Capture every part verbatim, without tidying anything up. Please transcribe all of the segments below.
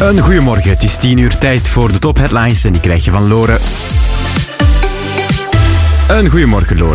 Een goeiemorgen, het is tien uur tijd voor de top-headlines en die krijg je van Lore. Een goeiemorgen, Lore.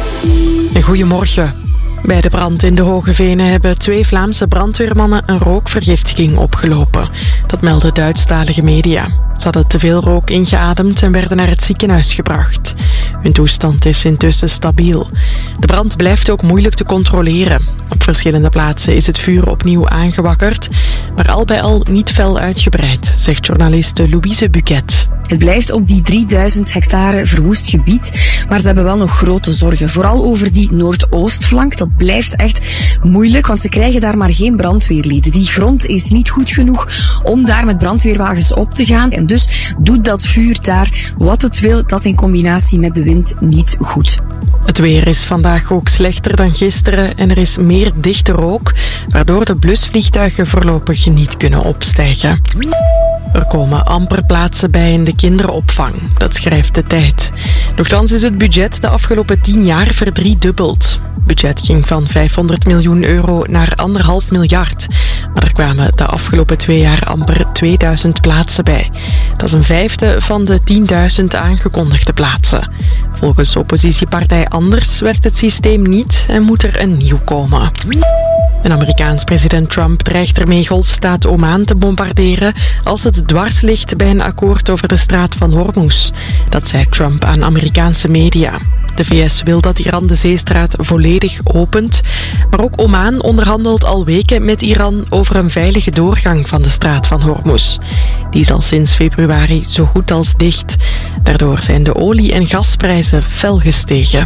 Een goeiemorgen. Bij de brand in de Hoge Venen hebben twee Vlaamse brandweermannen een rookvergiftiging opgelopen. Dat melden Duitsstalige media. Ze hadden te veel rook ingeademd en werden naar het ziekenhuis gebracht. Hun toestand is intussen stabiel. De brand blijft ook moeilijk te controleren. Op verschillende plaatsen is het vuur opnieuw aangewakkerd, maar al bij al niet fel uitgebreid, zegt journaliste Louise Buquet. Het blijft op die drieduizend hectare verwoest gebied, maar ze hebben wel nog grote zorgen. Vooral over die noordoostflank, dat blijft echt moeilijk, want ze krijgen daar maar geen brandweerlieden. Die grond is niet goed genoeg om daar met brandweerwagens op te gaan. En dus doet dat vuur daar wat het wil, dat in combinatie met de wind niet goed. Het weer is vandaag ook slechter dan gisteren en er is meer dichte rook, waardoor de blusvliegtuigen voorlopig niet kunnen opstijgen. Er komen amper plaatsen bij in de kinderopvang, dat schrijft De Tijd. Nochtans is het budget de afgelopen tien jaar verdriedubbeld. Het budget ging van vijfhonderd miljoen euro naar anderhalf miljard. Maar er kwamen de afgelopen twee jaar amper tweeduizend plaatsen bij. Dat is een vijfde van de tienduizend aangekondigde plaatsen. Volgens oppositiepartij Anders werkt het systeem niet en moet er een nieuw komen. En Amerikaans president Trump dreigt ermee golfstaat Oman te bombarderen als het dwars ligt bij een akkoord over de straat van Hormuz. Dat zei Trump aan Amerikaanse media. De V S wil dat Iran de zeestraat volledig opent, maar ook Oman onderhandelt al weken met Iran over een veilige doorgang van de straat van Hormuz. Die is al sinds februari zo goed als dicht. Daardoor zijn de olie- en gasprijzen fel gestegen.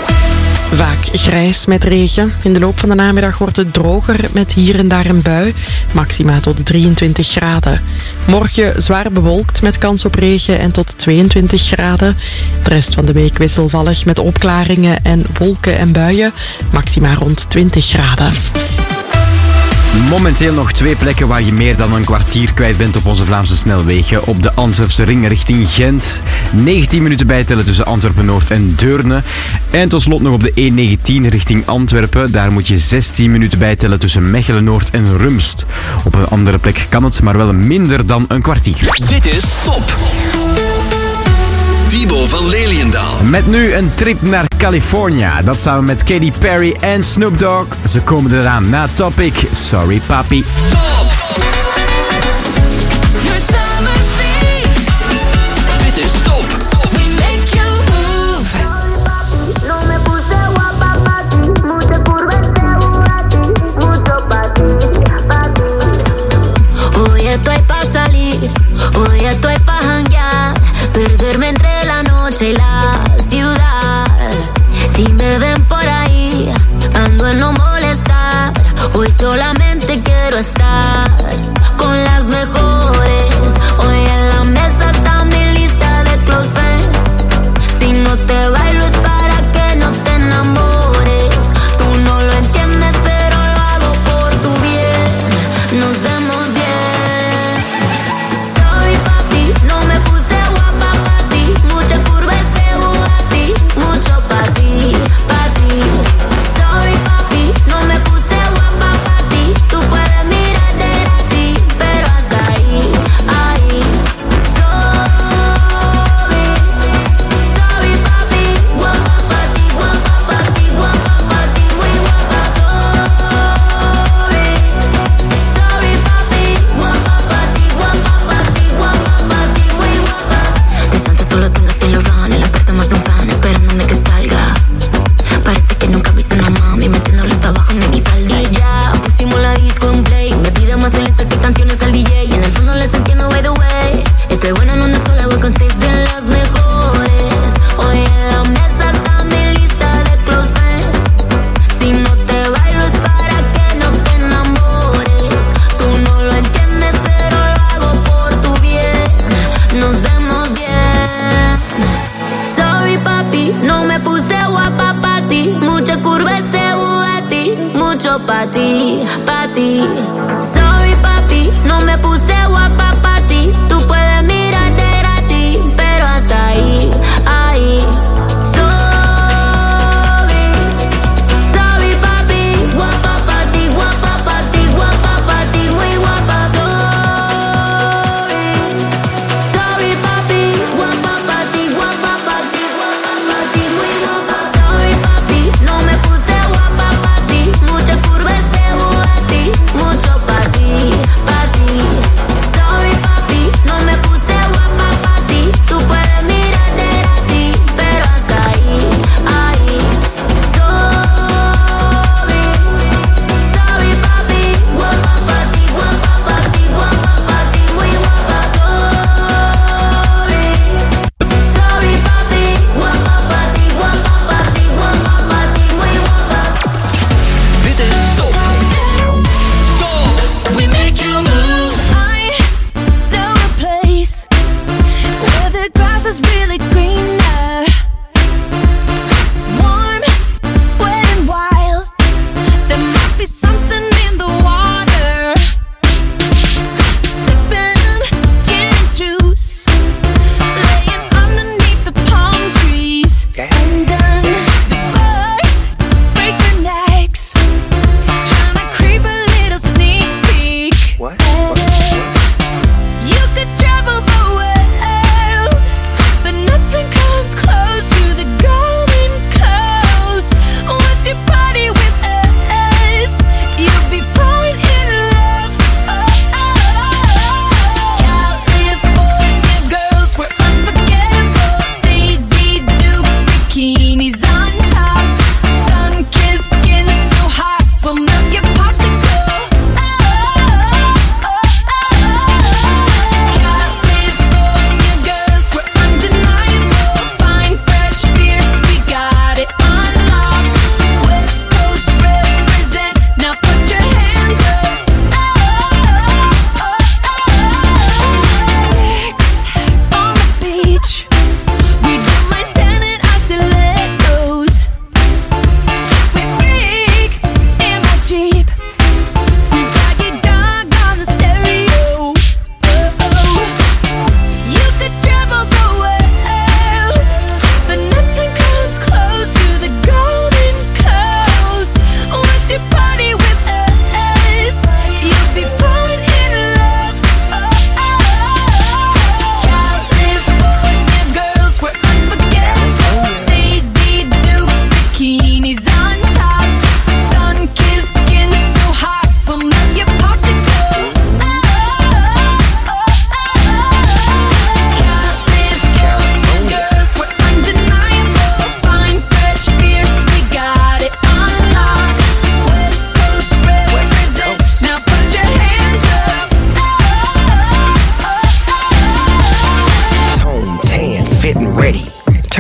Vaak grijs met regen. In de loop van de namiddag wordt het droger met hier en daar een bui. Maxima tot drieëntwintig graden. Morgen zwaar bewolkt met kans op regen en tot tweeëntwintig graden. De rest van de week wisselvallig met opklaringen en wolken en buien. Maxima rond twintig graden. Momenteel nog twee plekken waar je meer dan een kwartier kwijt bent op onze Vlaamse snelwegen. Op de Antwerpse ring richting Gent. negentien minuten bijtellen tussen Antwerpen-Noord en Deurne. En tot slot nog op de E negentien richting Antwerpen. Daar moet je zestien minuten bijtellen tussen Mechelen-Noord en Rumst. Op een andere plek kan het, maar wel minder dan een kwartier. Dit is Top. Thibaut van Leliendaal. Met nu een trip naar California. Dat samen met Katy Perry en Snoop Dogg. Ze komen eraan na Topic. Sorry, papi. Top! Your summer beat. Dit is Top. We make you move. No me puse guapa pa' ti, mucho curva este Bugatti, mucho pa' ti, pa' ti. Hoy estoy pa' salir, hoy estoy pa' janguear, perderme entre la noche y la ciudad. Si me ven por ahí, ando en no molestar. Hoy solamente quiero estar con las mejores. Hoy en la mesa está mi lista de close friends. Si no te bailo es para que no te enamores. Tú no lo entiendes, pero lo hago por tu bien. Nos vemos bien. Sorry papi, no me puse guapa pa' ti. Mucha curva este Bugatti, mucho pa' ti, pa' ti. Sorry papi, no me puse guapa pa' ti. Tú puedes mirar de gratis, pero hasta ahí, ahí. Sorry, sorry papi, guapa pa' ti, guapa pa' ti, guapa pa' ti, muy guapa. Sorry, sorry papi, guapa pa' ti, guapa pa' ti, guapa pa' ti, muy guapa. De Santa solo tengo cielo van, en la puerta más un fan esperándome que salga. Parece que nunca viste una mami metiéndole hasta abajo en mi falda. Y ya pusimos la disco en play. Me pide más el que canciones al D J. Y en el fondo les entiendo by the way. Estoy buena en una sola, voy con seis de las mejores. Hoy en la mesa está mi lista de close friends. Si no te bailo es para que no te enamores. Tú no lo entiendes, pero lo hago por tu bien. Nos vemos bien. Sorry papi, no me puse guapa pa' ti. Mucha curva este Bugatti, mucho pa' ti, pa' ti. Sorry papi, no me puse guapa pa' ti. Tú puedes mirar de gratis, pero hasta ahí, ahí. Sorry, sorry papi, guapa pa' ti, guapa pa' ti, guapa pa' ti, muy guapa. Sorry.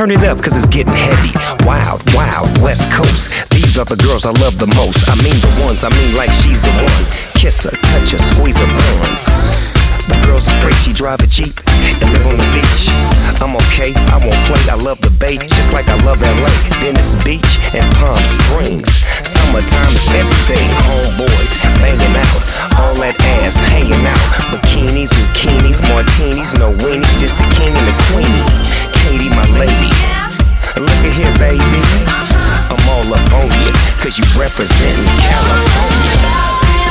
turn it up cause it's getting heavy. Wild, wild, West Coast. These are the girls I love the most. I mean the ones, I mean like she's the one. Kiss her, touch her, squeeze her buns. The girl's afraid she drive a Jeep and live on the beach. I'm okay, I won't play, I love the bay, just like I love L A, Venice Beach and Palm Springs. Summertime is everything, homeboys banging out, all that ass hanging out. Bikinis, bikinis, martinis, no weenies, just the king and the queenie. Katie, my lady, look at here, baby, I'm all up on you, cause you representin' California.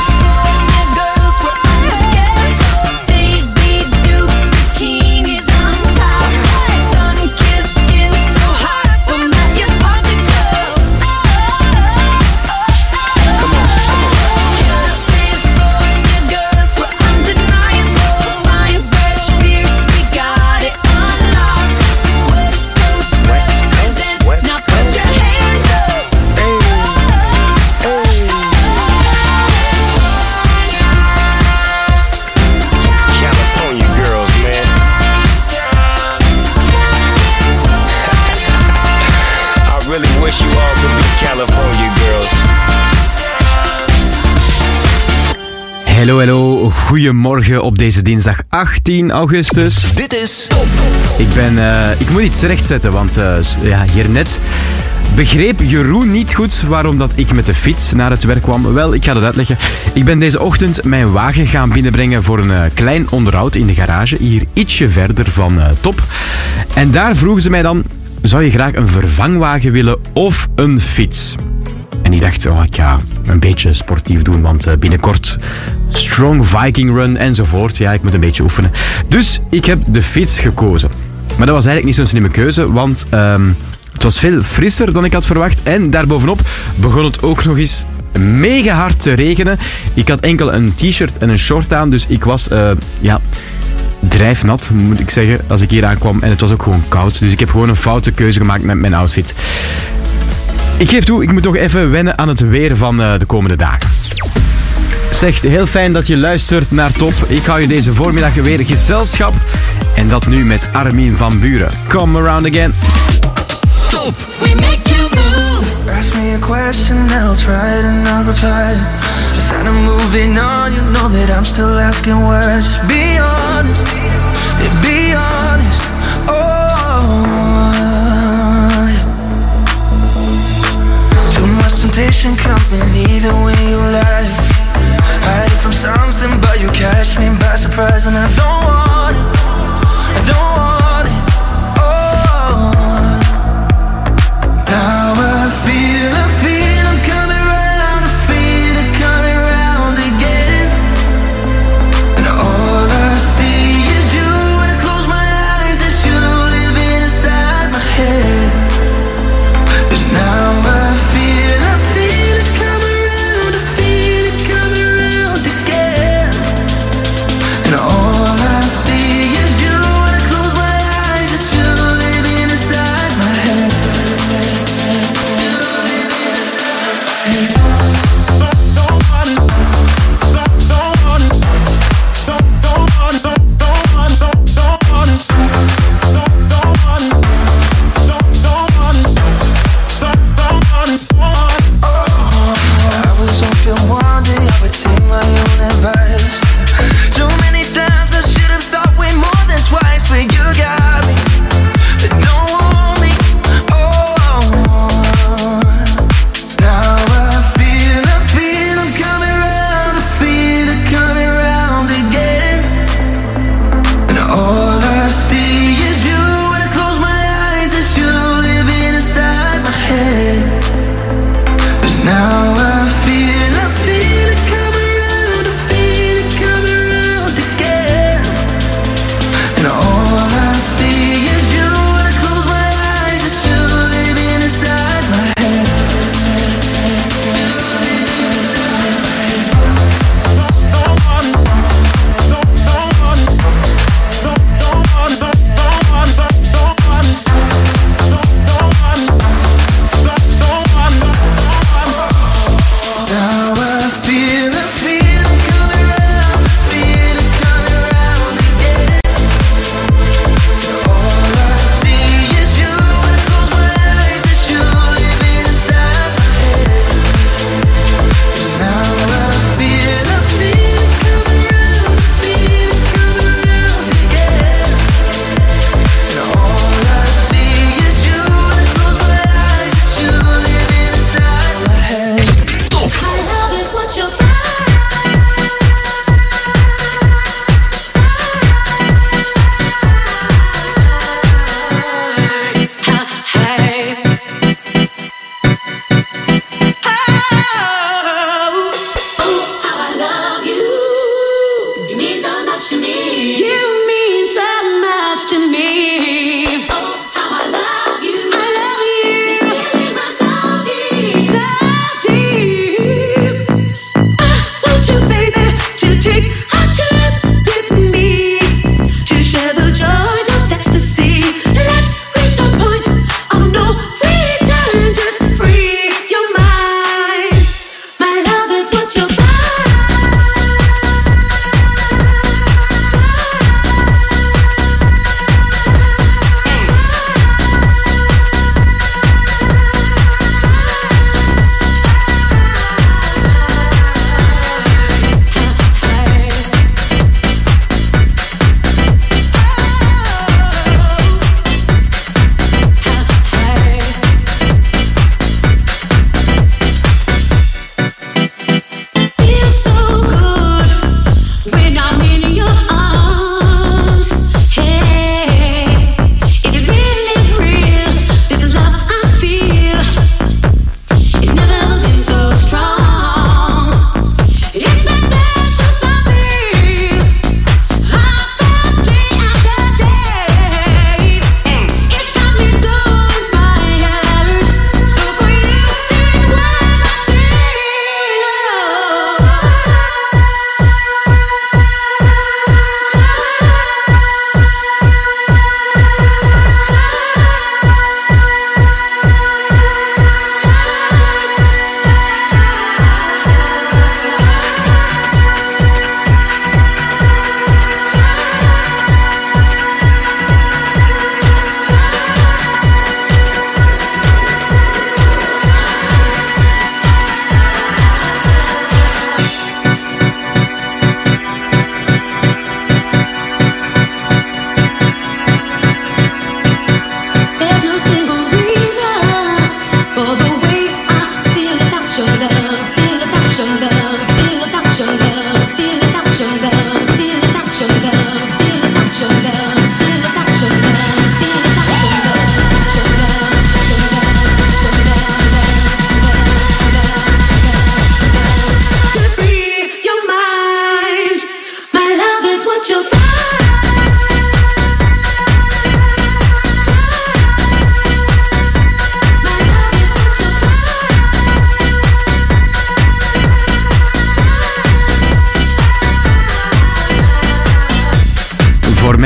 Hallo, hallo. Goedemorgen op deze dinsdag achttien augustus. Dit is Top. Ik ben... Uh, ik moet iets rechtzetten, want uh, ja, hiernet begreep Jeroen niet goed waarom dat ik met de fiets naar het werk kwam. Wel, ik ga dat uitleggen. Ik ben deze ochtend mijn wagen gaan binnenbrengen voor een uh, klein onderhoud in de garage, hier ietsje verder van uh, Top. En daar vroegen ze mij dan, zou je graag een vervangwagen willen of een fiets? En ik dacht, oh, ik ga een beetje sportief doen, want uh, binnenkort Strong Viking Run enzovoort. Ja, ik moet een beetje oefenen. Dus ik heb de fiets gekozen. Maar dat was eigenlijk niet zo'n slimme keuze, want um, het was veel frisser dan ik had verwacht. En daarbovenop begon het ook nog eens mega hard te regenen. Ik had enkel een t-shirt en een short aan, dus ik was, uh, ja... drijfnat, moet ik zeggen, als ik hier aankwam. En het was ook gewoon koud. Dus ik heb gewoon een foute keuze gemaakt met mijn outfit. Ik geef toe, ik moet nog even wennen aan het weer van uh, de komende dagen. Zeg, heel fijn dat je luistert naar Top. Ik hou je deze voormiddag weer gezelschap. En dat nu met Armin van Buuren. Come around again. Top, we make you move. Ask me a question and I'll try to not reply. Instead of moving on, you know that I'm still asking why. Just be honest, yeah, be honest. Oh, yeah. Too much temptation coming even when you lie. Hide from something but you catch me by surprise. And I don't want it, I don't want it. Oh, now I feel, I feel I'm coming round, I feel it coming round again. And all I see is you when I close my eyes, it's you living inside my head. 'Cause now I feel, I feel it coming round, I feel it coming round again. And all I see is you when I close my eyes, it's you living inside my head. I was hoping one day I would take my own advice. Too many times I should have thought way more than twice, but you got me, but don't want me. Oh, now I feel.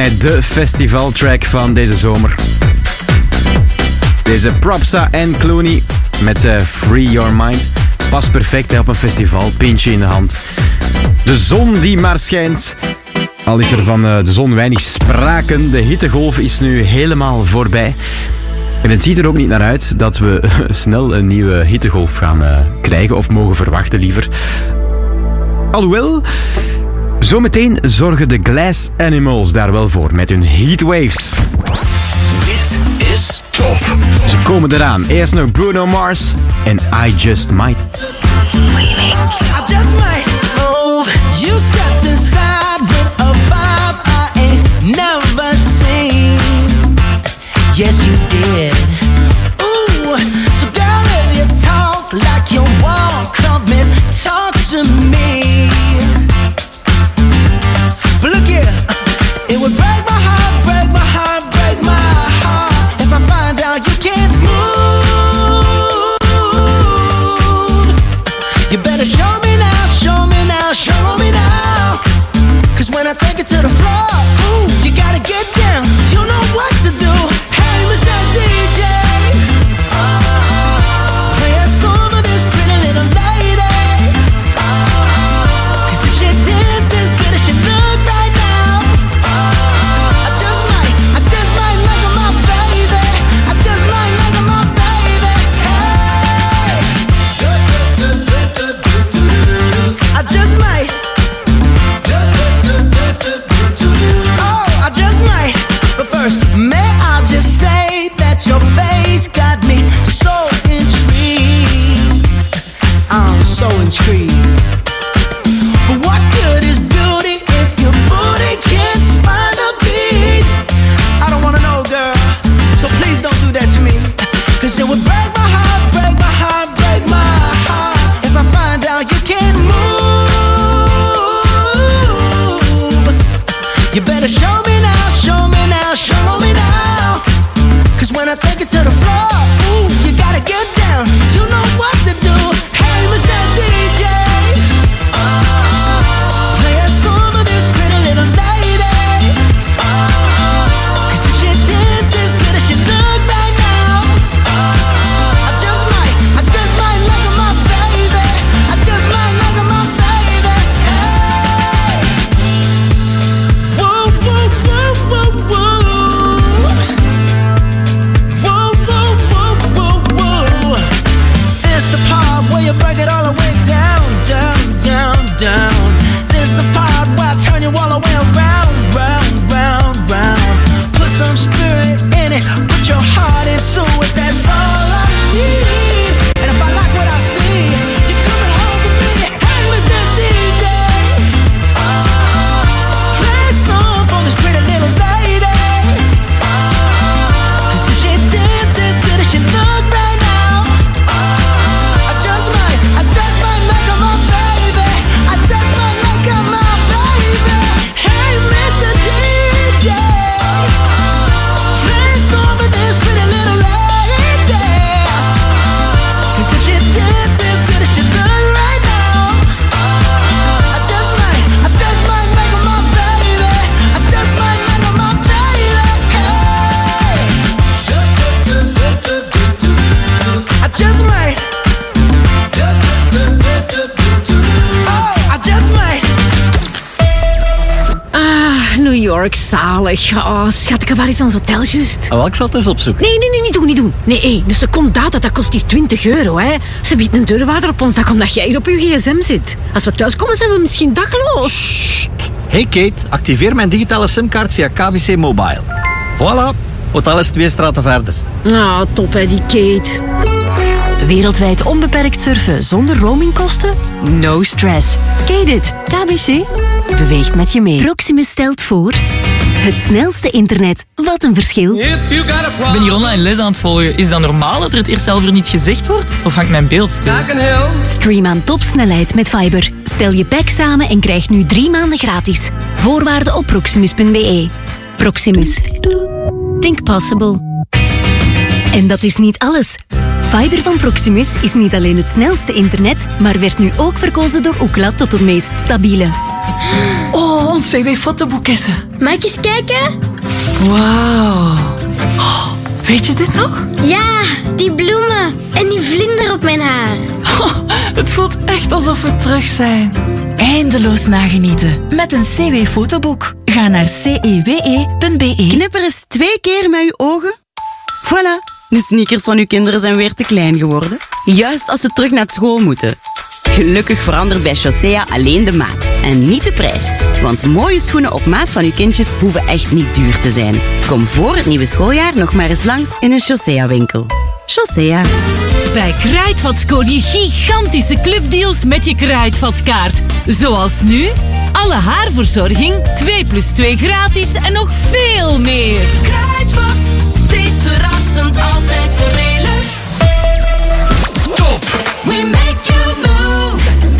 mij de festivaltrack van deze zomer. Deze Propsa en Clooney met uh, Free Your Mind. Past perfect hè, op een festival, pintje in de hand. De zon die maar schijnt. Al is er van uh, de zon weinig spraken. De hittegolf is nu helemaal voorbij. En het ziet er ook niet naar uit dat we snel een nieuwe hittegolf gaan uh, krijgen. Of mogen verwachten liever. Alhoewel, zometeen zorgen de Glass Animals daar wel voor met hun Heatwaves. Dit is Top. Ze komen eraan. Eerst nog Bruno Mars en I Just Might. I just might move. You stepped inside with a vibe I ain't never seen. Yes, you did. Ooh, so girl, if you talk like you walk, come and talk to me. But look here, it would break my heart, break my heart, break my heart if I find out you can't move. You better show me now, show me now, show me now. Cause when I take it to the floor, ooh, you gotta get down. You know what to do. Hey, Mister D J, play a song for this pretty little lady. Cause if she dances good as she look right now, I just might, I just might make her my baby. I just might make her my baby. Hey, I just might. Oh, I just might. But first, may I just say that your face got me so intrigued. I'm so intrigued. But what good is beauty if your booty can't find a beat? I don't wanna know, girl, so please don't do that to me. Cause it would break my heart, break my heart, break my heart if I find out you can't move. You better show me now, show me now, show me now. Cause when I take it to the floor, ooh, you gotta get down. You know what to do. Hey, Mister D J, play a song for this pretty little lady. Cause if she dances good as she look right now, I just might, I just might make her my baby. I just might make her my baby. Hey, whoa, whoa, whoa, whoa, whoa. Whoa, whoa, whoa, whoa, whoa. This the part where you break it all the way down, down, down, down. This the part where I turn you all the way around, round, round, round. Put some spirit in it, put your heart into it, that's all I need. And if I like what I see, you're coming home with me. Hey, Mister D J, play a song for this pretty little lady. Cause if she dances good as she look right now, I just might, I just might make her my baby. I just might make her my baby. Hey, Mister D J, play a song for this pretty little lady. Cause if she dances good as she look right now, I just might, I just might make her my baby. I just might make her my baby. Hey, I just might. Oh, I just might. Ah, New York, zalig. Oh, schat, waar is ons hotel juist? Oh, wel, ik zal het eens opzoeken. Nee, nee, nee, niet doen, niet doen. Nee, hé, dus ze komt data, dat kost hier twintig euro, hè. Ze biedt een deurwaarder op ons dak omdat jij hier op je gsm zit. Als we thuis komen, zijn we misschien dakloos. Hey Kate, activeer mijn digitale simkaart via K V C Mobile. Voilà, hotel is twee straten verder. Ah, top, hè, die Kate. Wereldwijd onbeperkt surfen zonder roamingkosten? No stress. Kate it. K B C beweegt met je mee. Proximus stelt voor... Het snelste internet. Wat een verschil. Ik ben hier online les aan het volgen. Is dat normaal dat er het eerst zelf er niet gezegd wordt? Of hangt mijn beeld stil? Stream aan topsnelheid met Fiber. Stel je pack samen en krijg nu drie maanden gratis. Voorwaarden op proximus punt b e. Proximus. Think possible. En dat is niet alles. Fiber van Proximus is niet alleen het snelste internet, maar werd nu ook verkozen door Ookla tot het meest stabiele. Oh, ons C W-fotoboek is er. Mag ik eens kijken? Wauw. Oh, weet je dit nog? Ja, die bloemen en die vlinder op mijn haar. Oh, het voelt echt alsof we terug zijn. Eindeloos nagenieten met een C W-fotoboek. Ga naar c e w e punt b e. Knipper eens twee keer met uw ogen. Voilà, de sneakers van uw kinderen zijn weer te klein geworden. Juist als ze terug naar school moeten. Gelukkig verandert bij Chaussea alleen de maat en niet de prijs. Want mooie schoenen op maat van uw kindjes hoeven echt niet duur te zijn. Kom voor het nieuwe schooljaar nog maar eens langs in een Chaussea-winkel. Chaussea. Bij Kruidvat scoor je gigantische clubdeals met je Kruidvatkaart. Zoals nu, alle haarverzorging, twee plus twee gratis en nog veel meer. Kruidvat, steeds verrassend, altijd voordelig. Top! We make you move.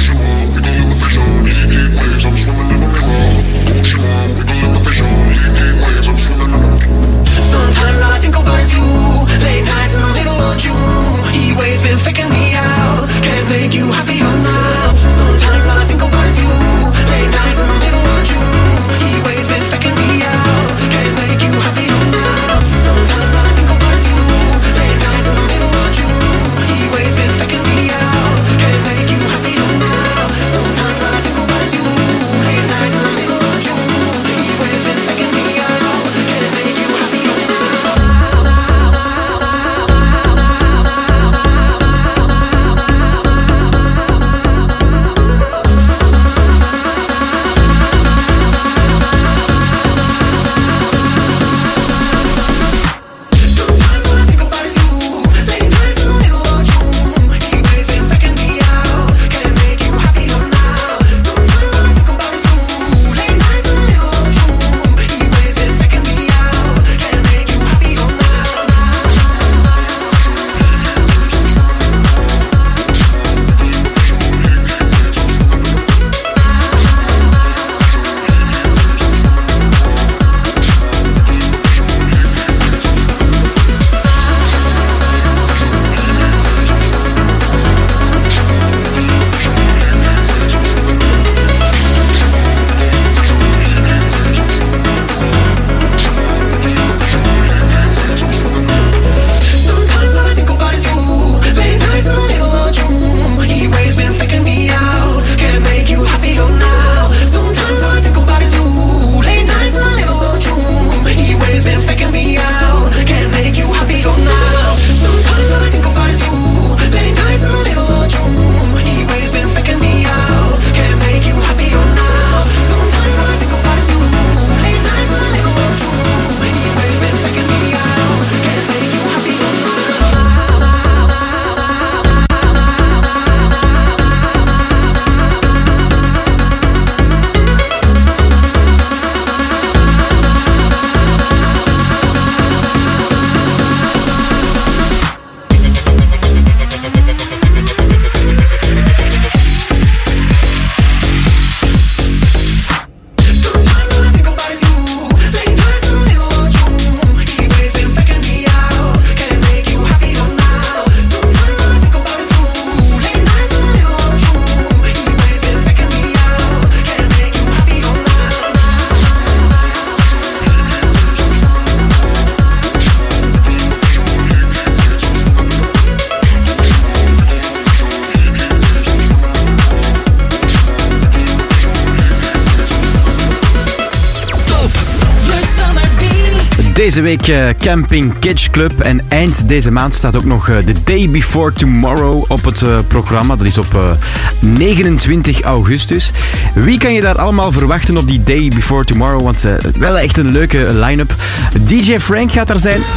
Sometimes all I think about is you. Late nights in the middle of June. He waves been faking me out. Can't make you happier now. Sometimes all I think about is you. Late nights in the middle of June. He waves been faking me out. Can't make you happier now. Sometimes all I think about is you. Late nights in the middle of June. He waves been faking me out. Can't make you happier now. Sometimes all I think about is you. Late nights in the middle of June. He waves been faking me out. Can't make you happier Deze week uh, Camping Kitsch Club. En eind deze maand staat ook nog uh, The Day Before Tomorrow op het uh, programma. Dat is op uh, negenentwintig augustus. Wie kan je daar allemaal verwachten op die Day Before Tomorrow? Want uh, wel echt een leuke line-up. D J Frank gaat daar zijn.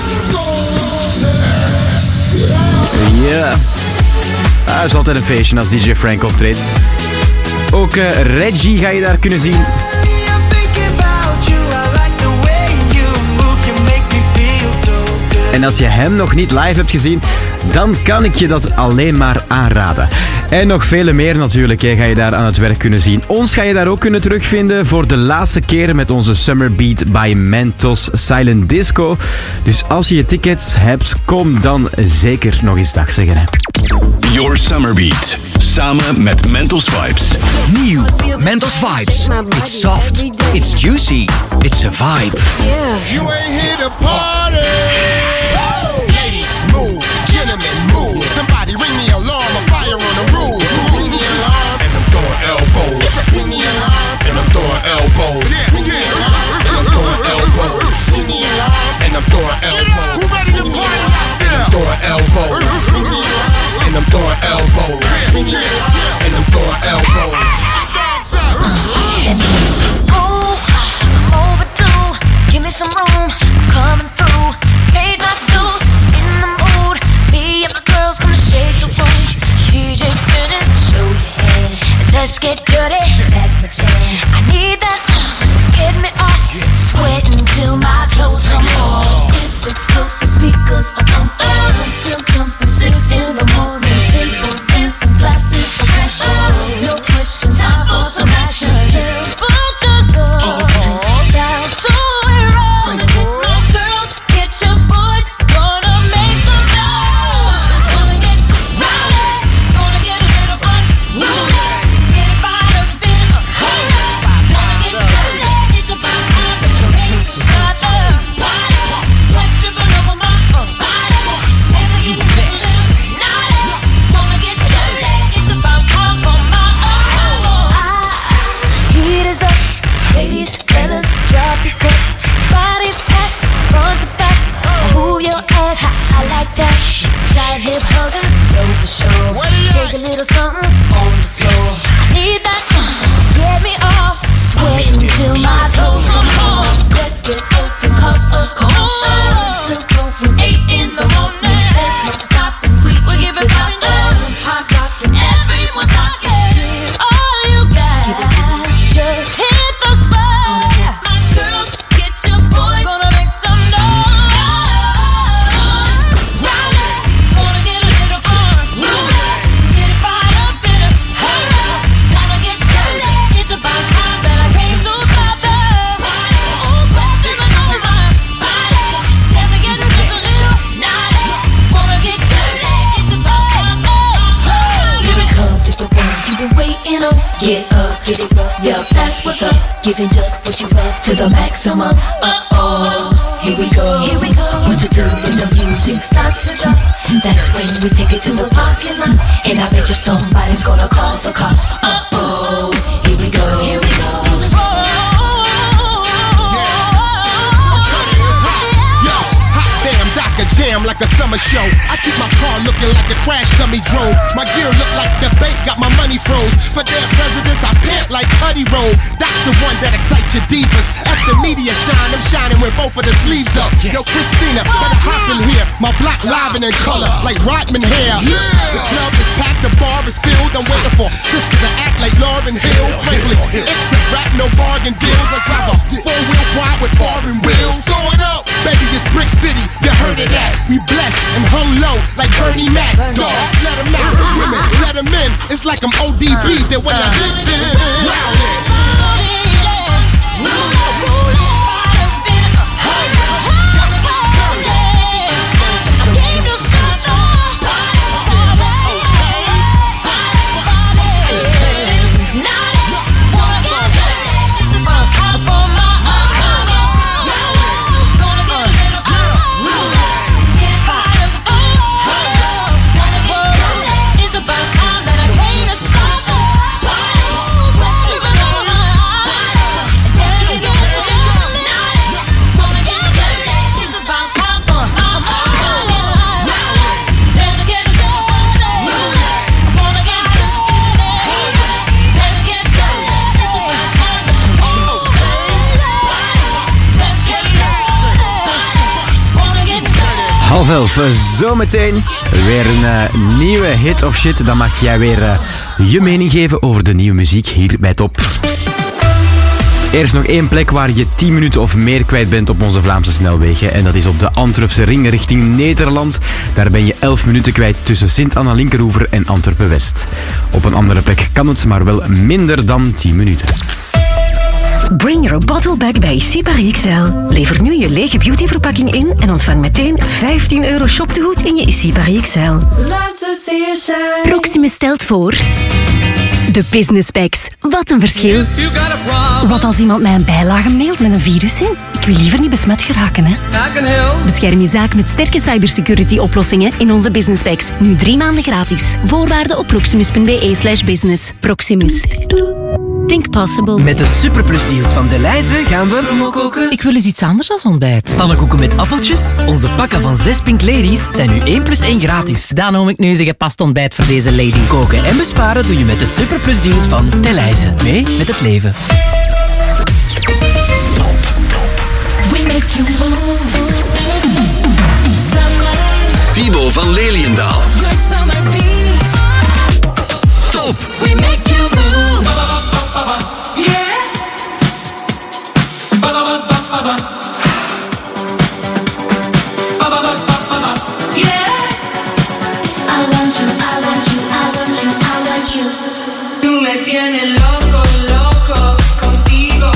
Ja. Ah, het is altijd een feestje als D J Frank optreedt. Ook uh, Reggie ga je daar kunnen zien. En als je hem nog niet live hebt gezien, dan kan ik je dat alleen maar aanraden. En nog vele meer natuurlijk, hè, ga je daar aan het werk kunnen zien. Ons ga je daar ook kunnen terugvinden voor de laatste keer met onze Summer Beat by Mentos Silent Disco. Dus als je je tickets hebt, kom dan zeker nog eens dag zeggen. Hè. Your Summer Beat. Samen met Mentos Vibes. Nieuw Mentos Vibes. It's soft. It's juicy. It's a vibe. You ain't here to party. Ladies, move. Gentlemen, move. Somebody ring the alarm. A fire on the roof. Ring the alarm. And I'm throwing elbows. Ring the alarm. And I'm throwing elbows. Ring the alarm. And I'm throwing elbows. Ring the alarm. And I'm throwing elbows. Who ready to party out there? I'm throwing elbows. Ring the alarm. And I'm throwing elbows. Ring the alarm. And I'm throwing elbows. Oh, I'm overdue. Give me some room. I'm coming through. Paid my dues. In the mood. Me and my girls gonna shake the room. D J spinning. Show your head. Let's get dirty. That's my jam. I need that uh, to get me off. Sweating till my clothes come off. It's explosive speakers are pumping. Still jumping six in the morning. Table dancing, glasses for passion. No questions, time for some action. Put your soul down to it roll. My girls, get your boys, gonna make some noise. Gonna get rowdy, gonna get a little fun. Get it fired up in a hurry. Gonna get dirty, it's about time for the game to start the party. Sweat dripping over my body. As I get a little naughty. Gonna get dirty, it's about time for my own. Heat is up, ladies, fellas, drop your cups. Bodies packed, front to back. Move your ass, I like that. Side hip huggers, go for sure. Shake a little something on the floor. I need that, uh, get me off. Sweating till my clothes come off. Let's get open, cause a cold shower. Still going eight in the morning. There's no stopping, we keep it poppin'. Hot rockin', everyone's rockin'. All you got, just hit the spot. My girls, get your boys, gonna make some noise. Rowdy, gonna get a little fun. Get it fired up in a hurry. Gonna get dirty, it's about time that I came to stop the party. Ooh, sweat dripping over my body. As I get just a little naughty. Wanna get dirty, it's about time. Here it comes, it's the one you've been waiting on. Get up, get it up, yup, that's what's up. Giving just what you love to the maximum. Uh-oh, here we go, here we go. What to do when the music starts to jump? That's when we take it to the parking lot. And I bet you somebody's gonna call the cops. Uh-oh, here we go, here we go. Yo, hot damn, Docker jam like a summer show. I keep my car looking like a crash dummy drove. My gear look like the bank got my money froze. For their presidents, I pant like Putty Roll. That's the one that excites your divas. At the media shine, I'm shining with both of the sleeves up. Yo, Christina, better hop in here. My block live and in color, like Rodman hair. The club is packed, the bar is filled. I'm waiting for sisters to act like Lauryn Hill. Frankly, it's a rap, no bargain deals. I drive a four-wheel wide with foreign wheels. Going up, baby, it's Brick City. You heard of that? We blessed and hung low like Bernie Mac. Dogs, let them out. Women, let them in. It's like I'm O D B. That when I hit them, wow. Half elf, zometeen weer een uh, nieuwe hit of shit. Dan mag jij weer uh, je mening geven over de nieuwe muziek hier bij Top. Er is nog één plek waar je tien minuten of meer kwijt bent op onze Vlaamse snelwegen. En dat is op de Antwerpse ring richting Nederland. Daar ben je elf minuten kwijt tussen Sint-Anna-Linkeroever en Antwerpen-West. Op een andere plek kan het, maar wel minder dan tien minuten. Bring your bottle back bij Sipari X L. Lever nu je lege beautyverpakking in en ontvang meteen vijftien euro shoptegoed in je Sipari X L. Proximus stelt voor... De Business Packs. Wat een verschil. Wat als iemand mij een bijlage mailt met een virus in? Ik wil liever niet besmet geraken, hè. Bescherm je zaak met sterke cybersecurity oplossingen in onze Business Packs. Nu drie maanden gratis. Voorwaarden op proximus.be slash business. Proximus. Think possible. Met de Superplus deals van Delhaize gaan we promo koken. Ik wil eens iets anders dan ontbijt. Pannenkoeken met appeltjes. Onze pakken van zes Pink Ladies zijn nu één plus één gratis. Dan noem ik nu eens een gepast ontbijt voor deze lady. Koken en besparen doe je met de Superplus deals van Delhaize. Mee met het leven. We make you move. Thibaut van Leliendaal. Your summer beat. Top. We make you move. Yeah. Yeah. I want you, I want you, I want you, I want you. Tú me tienes loco, loco contigo.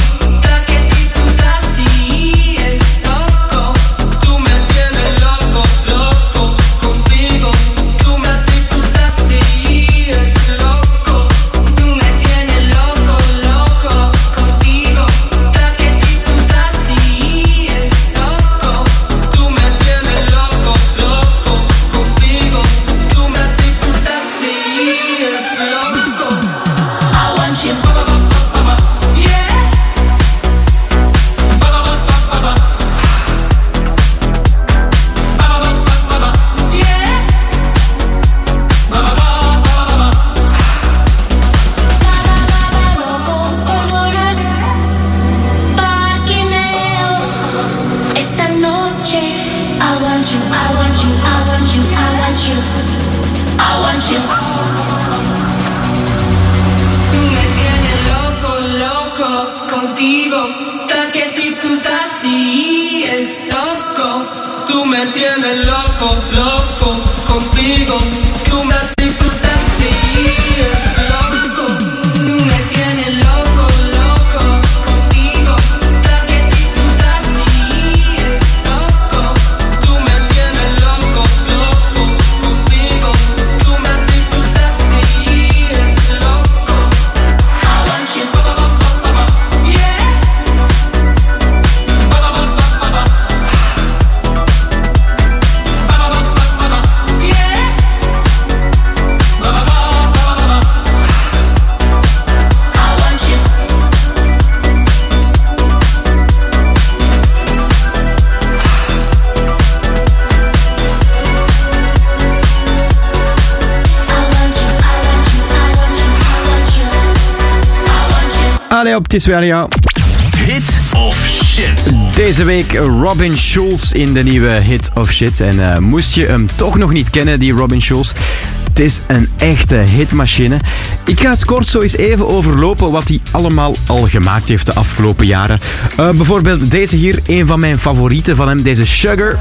Allee op, het is weer aan jou. Hit of shit. Deze week Robin Schulz in de nieuwe Hit of Shit. En uh, moest je hem toch nog niet kennen, die Robin Schulz? Het is een echte hitmachine. Ik ga het kort zo eens even overlopen wat hij allemaal al gemaakt heeft de afgelopen jaren. Uh, bijvoorbeeld deze hier, een van mijn favorieten van hem, deze Sugar.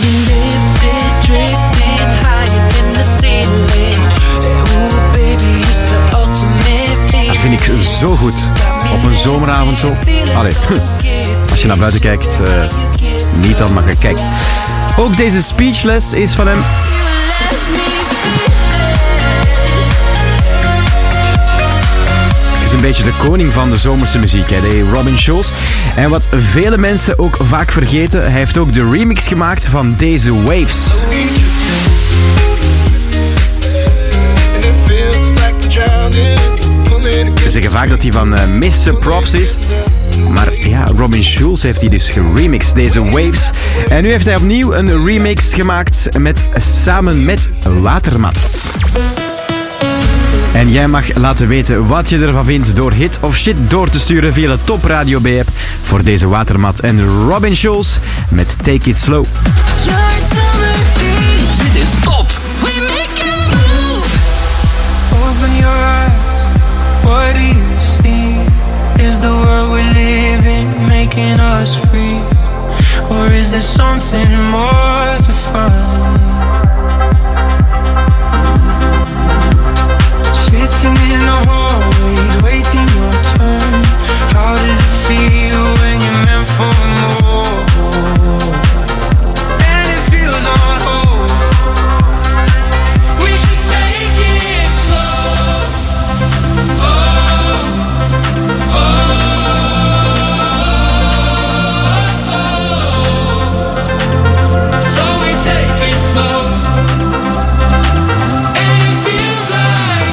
Dat vind ik zo goed. Op een zomeravond zo. Allee, als je naar buiten kijkt, uh, niet dan, maar kijk. Ook deze Speechless is van hem. Het is een beetje de koning van de zomerse muziek, hè, de Robin Schulz. En wat vele mensen ook vaak vergeten, hij heeft ook de remix gemaakt van deze Waves. Ze zeggen vaak dat hij van uh, mister Props is. Maar ja, Robin Schulz heeft hij dus geremixed, deze Waves. En nu heeft hij opnieuw een remix gemaakt met, samen met Watermat. En jij mag laten weten wat je ervan vindt door hit of shit door te sturen via de Top Radio B-app voor deze Watermat en Robin Schulz met Take It Slow. Dit is Top. We make you move. Open your eyes, what do you see? Is the world we live is there something more to find? Sitting in the hallways, waiting your turn. How does it feel when you're meant for more? And it feels on hold. We should take it slow. Oh, oh, oh. So we take it slow. And it feels like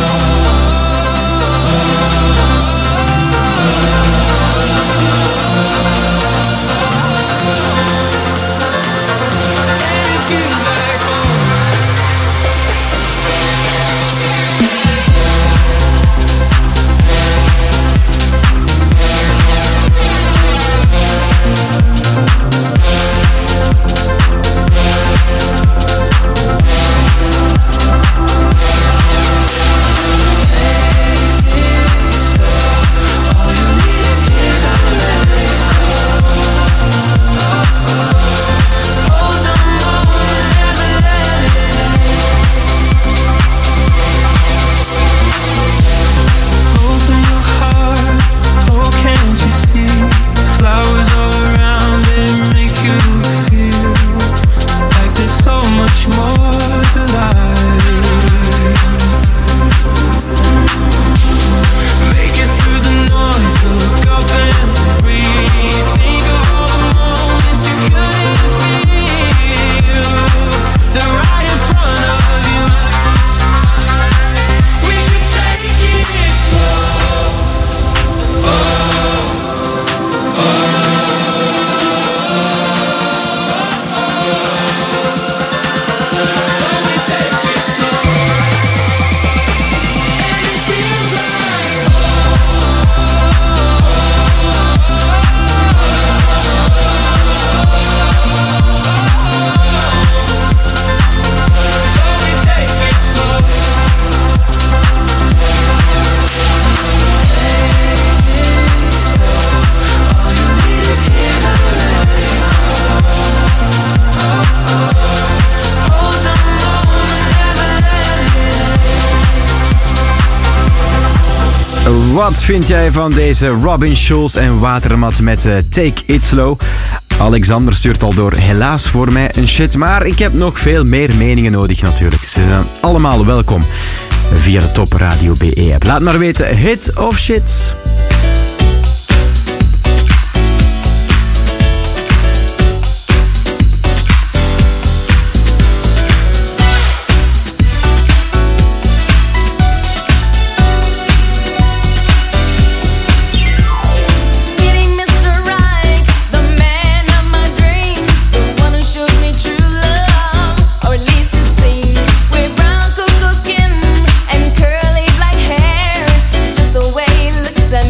Wat vind jij van deze Robin Schulz en Watermat met uh, Take It Slow? Alexander stuurt al door, helaas voor mij een shit, maar ik heb nog veel meer meningen nodig natuurlijk. Ze zijn allemaal welkom via de Top Radio B E app. Laat maar weten, hit of shit. With brown cocoa skin and curly black hair, just the way he looks at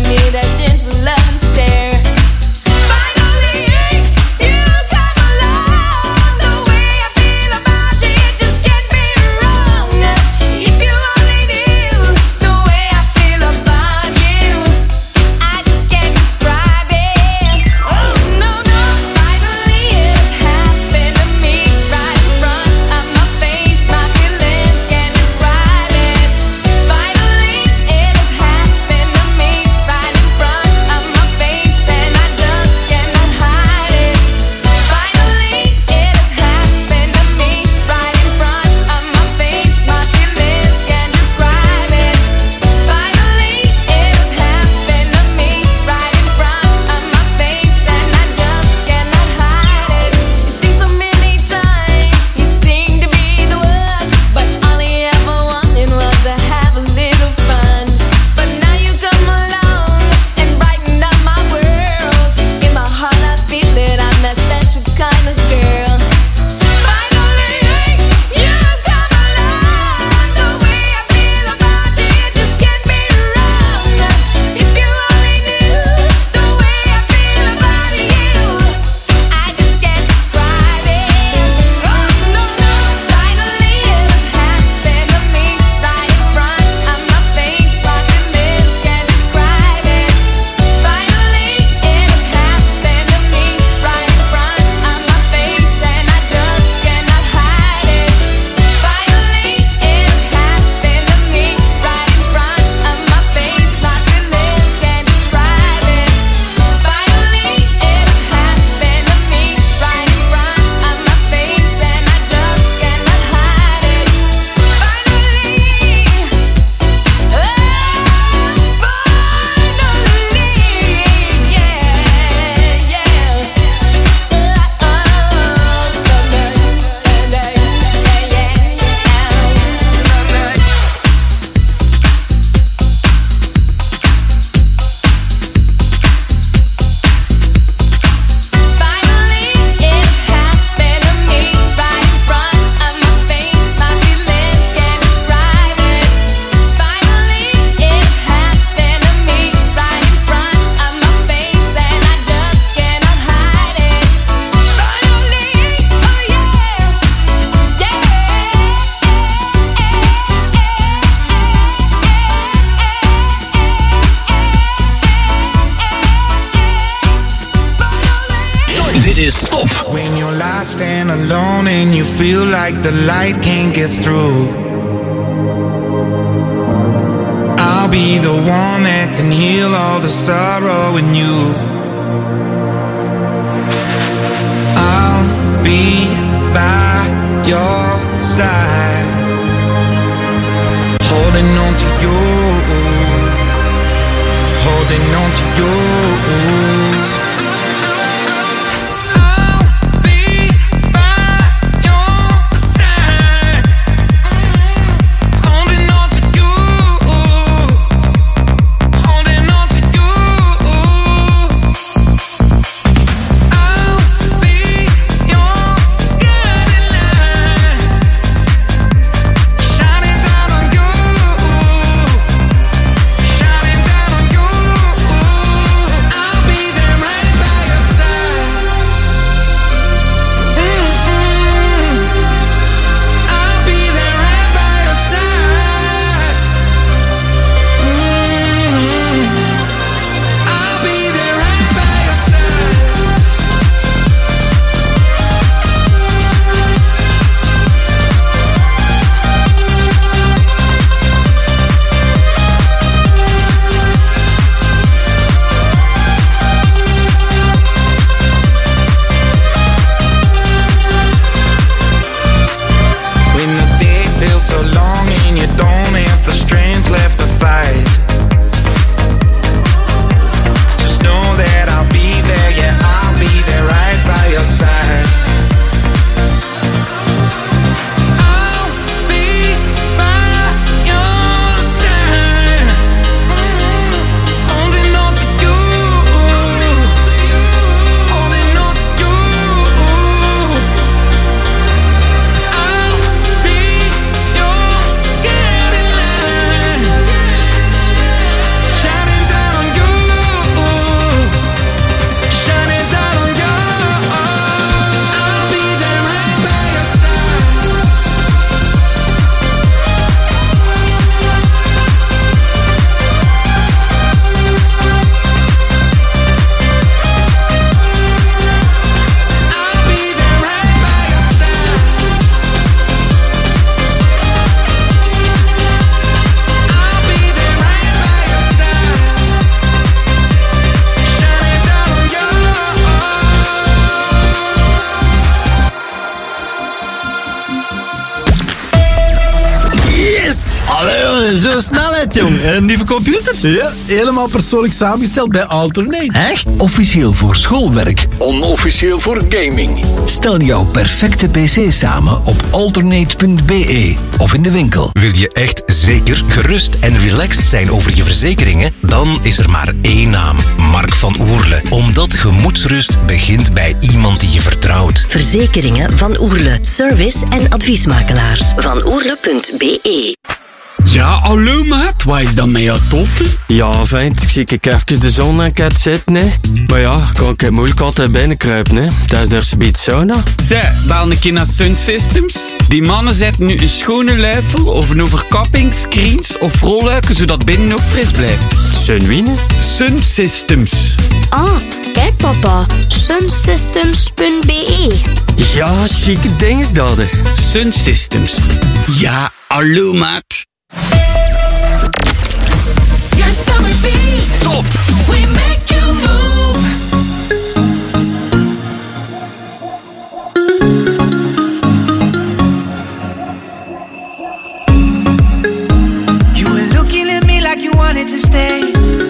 stand alone and you feel like the light can't get through. I'll be the one that can heal all the sorrow in you. I'll be by your side, holding on to you, holding on to you. Zo snelheid, jong. Een nieuwe computer? Ja, helemaal persoonlijk samengesteld bij Alternate. Echt? Officieel voor schoolwerk, onofficieel voor gaming. Stel jouw perfecte pc samen op alternate punt b e of in de winkel. Wil je echt zeker, gerust en relaxed zijn over je verzekeringen? Dan is er maar één naam. Mark van Oerle. Omdat gemoedsrust begint bij iemand die je vertrouwt. Verzekeringen van Oerle. Service en adviesmakelaars. Van oerle punt b e. Ja, hallo maat, wat is dat met jouw tochten? Ja, vent, ik zie ik even de zon aan het zitten, hè. Maar ja, kan ik het moeilijk altijd binnenkruipen, hè. Dat is daar zoiets sauna. Zeg, bel een keer naar Sun Systems. Die mannen zetten nu een schone luifel of een overkapping, screens of rolluiken, zodat binnen ook fris blijft. Sun wie? Sun Systems. Ah, kijk papa, sunsystems punt b e. Ja, chique ding is dat, hè. Sun Systems. Ja, hallo maat. Your summer beat. Top. We make you move. You were looking at me like you wanted to stay.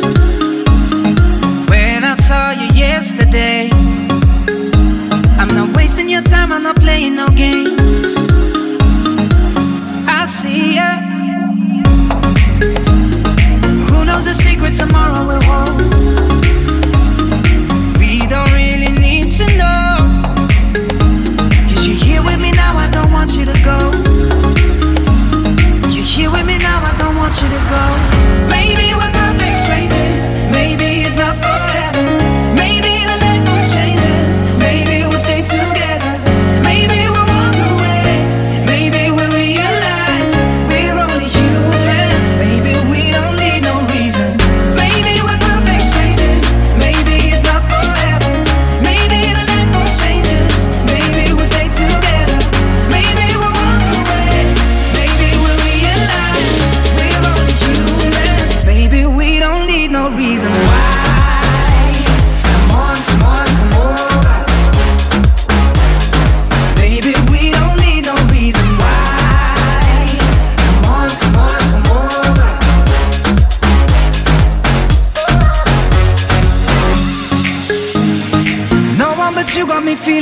When I saw you yesterday, I'm not wasting your time, I'm not playing no games. I see ya.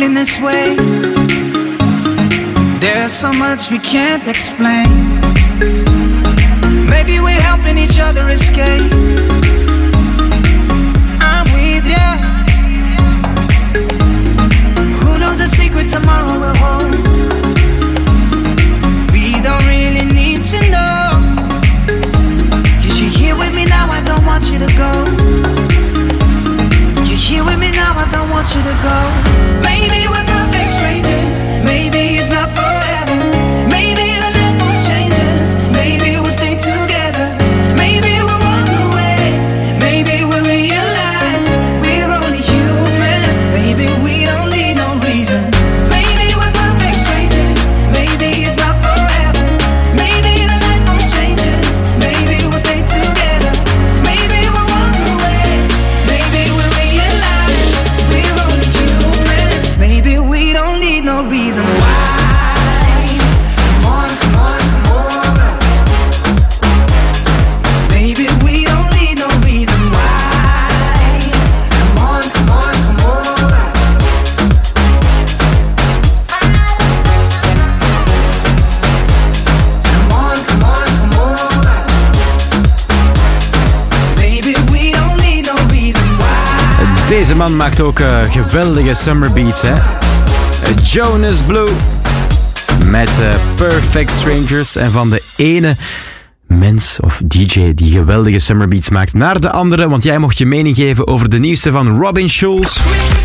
feeling this way. There's so much we can't explain. Maybe we're helping each other escape. I'm with you. Who knows the secret tomorrow will hold? We don't really need to know. Cause you're here with me now, I don't want you to go. You're here with me now, I don't want you to go. Maybe we're perfect strangers. Maybe it's not forever. Maybe the night will change us. Maybe we'll stay together. Maybe we'll walk away. Maybe we'll realize we're only human. Maybe we don't need no reason. Maybe we're perfect strangers. Maybe it's not forever. Maybe the night will change us. Maybe we'll stay together. Maybe we'll walk away. Maybe we'll realize we're only human. Maybe we don't need no reason why. Come on, come on, come over. Maybe we don't need no reason why. Come on, come on, come over. Come on, come on, come over. Maybe we don't need no reason why. Deze man maakt ook uh, geweldige summer beats, hè? Uh, Jonas Blue met uh, Perfect Strangers. En van de ene mens of D J die geweldige summer beats maakt naar de andere, want jij mocht je mening geven over de nieuwste van Robin Schulz.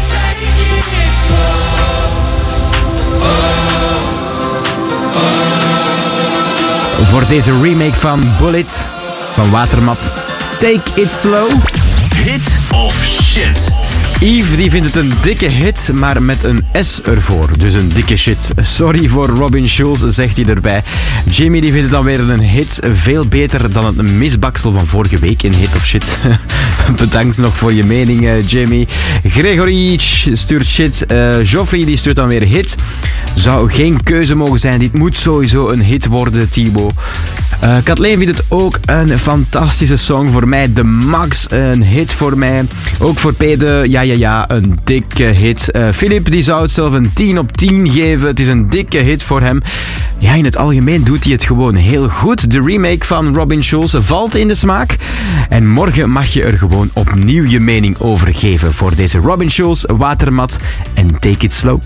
Voor deze remake van Bullet van Watermat. Take It Slow. Hit of shit? Yves die vindt het een dikke hit, maar met een S ervoor. Dus een dikke shit. Sorry voor Robin Schulz, zegt hij erbij. Jimmy die vindt het dan weer een hit. Veel beter dan het misbaksel van vorige week in hit of shit. Bedankt nog voor je mening, uh, Jimmy. Gregory stuurt shit. Uh, Joffrey die stuurt dan weer hit. Zou geen keuze mogen zijn. Dit moet sowieso een hit worden, Thibaut. Uh, Kathleen vindt het ook een fantastische song. Voor mij de max. Een hit voor mij. Ook voor Pede. Ja, ja, ja. Een dikke hit. Uh, Philip die zou het zelf een tien op tien geven. Het is een dikke hit voor hem. Ja, in het algemeen doet hij het gewoon heel goed. De remake van Robin Schulz valt in de smaak. En morgen mag je er gewoon opnieuw je mening over geven. Voor deze Robin Schulz, Watermat en Take It Slow.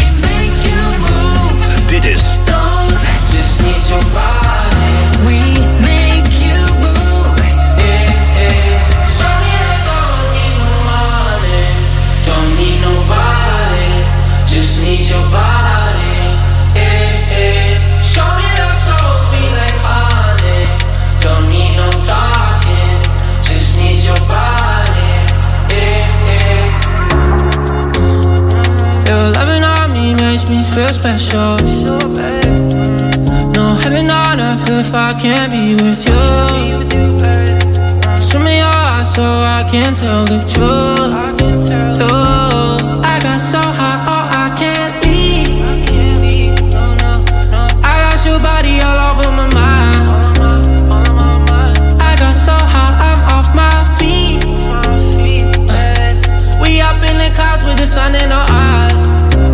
Dit is feel special. No heaven on earth if I can't be with you. Show me your eyes so I can tell the truth. Oh, I got so high, oh I can't leave. I got your body all over my mind. I got so high, I'm off my feet. We up in the clouds with the sun in our eyes.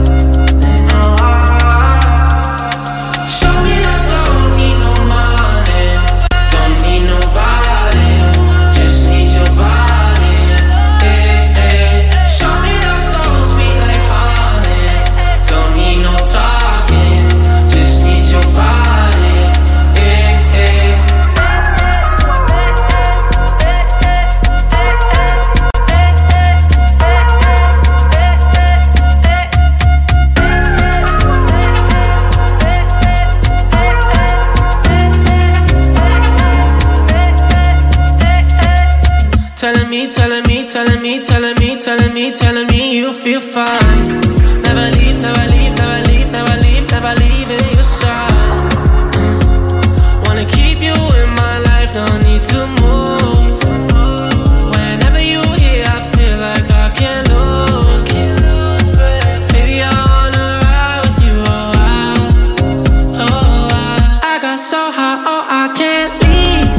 Telling me, telling me, telling me, telling me, telling me, telling me you feel fine. Never leave, never leave, never leave, never leave, never leave in your side. Wanna keep you in my life, don't need to move. Whenever you here, I feel like I can't lose. Baby, I wanna ride with you, oh I, oh I. I got so high, oh I can't leave.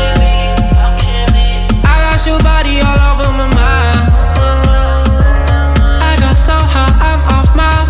Your body all over my mind. I got so high, I'm off my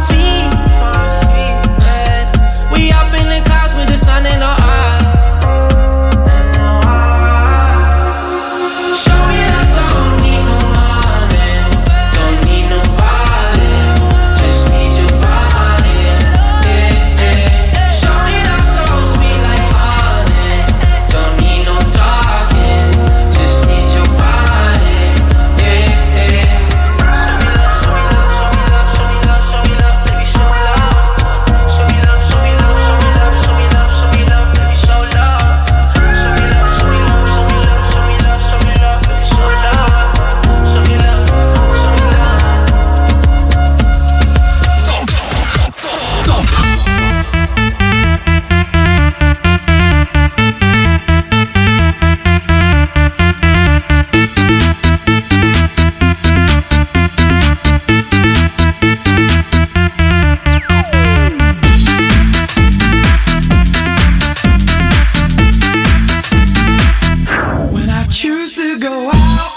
choose to go out,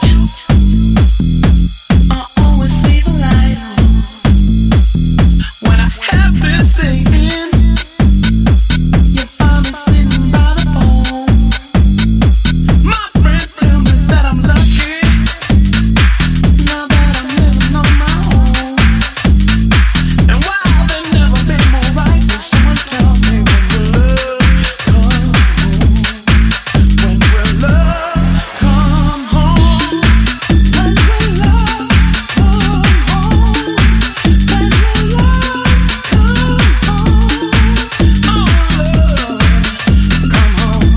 I always leave a light on. When I have to stay in, you find me sitting by the phone. My friends tell me that I'm lucky, now that I'm living on my own. And while there's never been more right, will someone tell me when will love come home? When will love come home? When will love come home? When will love come home? Oh, love, come home.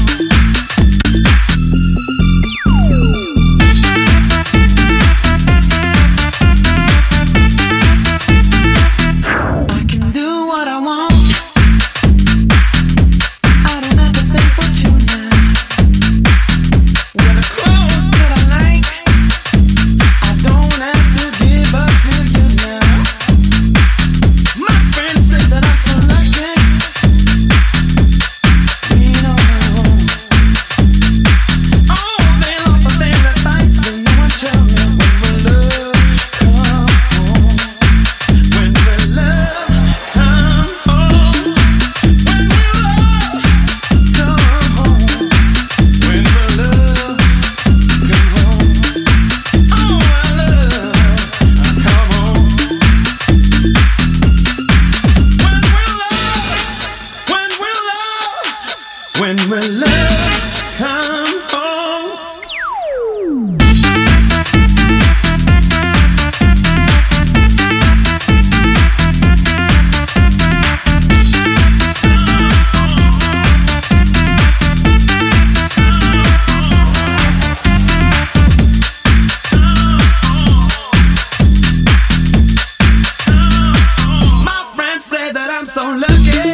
I can do what I want. I don't have to think for you now. Wear the clothes that I like. I don't have to give up to you now. My friends say that I'm so lucky, being on my own. All day long for their advice, but no one tell me when will love come home. When will love come home? When will love come home? When will love come home? Oh, my love, come home. When will love, when will love, when will love come home? My friends say that I'm so lucky,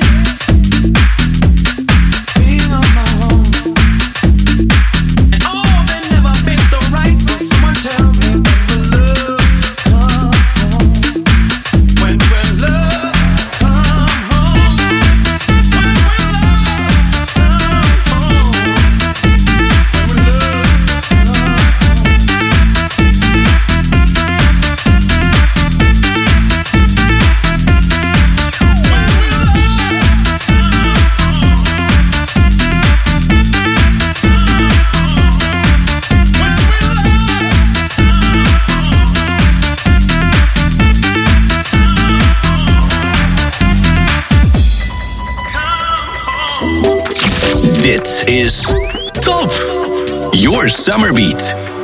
being on my own. And oh, they never been so right. Will someone tell me when will love come home? When will love come home? When will love come home? When will love Dit is Top! Your Summer Beat.